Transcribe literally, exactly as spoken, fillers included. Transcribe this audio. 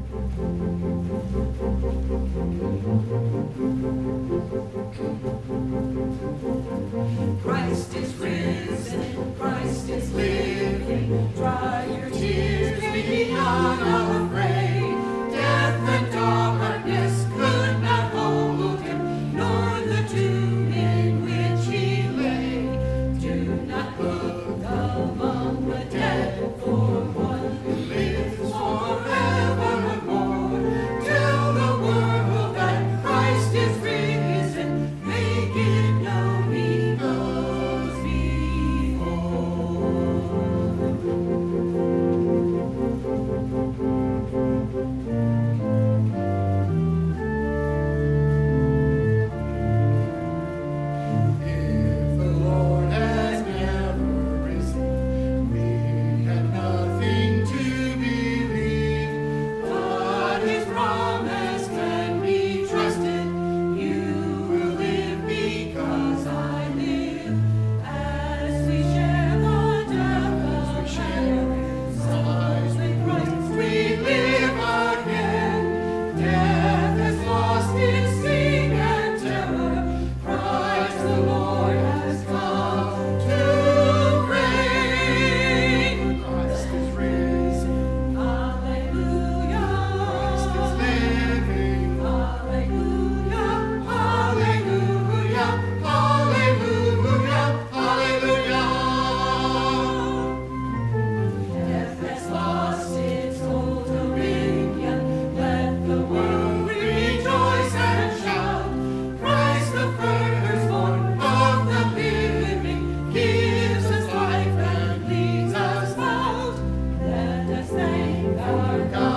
Christ is risen, Christ is living. Dry your tears, be not afraid. Death and darkness could not hold him, nor the tomb in which he lay. Do not look among the dead, for one who lives forevermore. Tell the world that Christ is risen, make it known he goes before. If the Lord has never risen, we have nothing to believe, but his promise can be trusted. You will live because I live. As we share the death of Christ, rise with Christ, we live again. Death has lost its sting and terror. Christ the Lord has come to reign. Christ is risen. Hallelujah. Christ is living. Hallelujah. Hallelujah. Hallelujah. Hallelujah. Death has lost its old dominion. Let the world rejoice and shout. Christ the firstborn of the living gives us life and leads us out. Let us thank our God.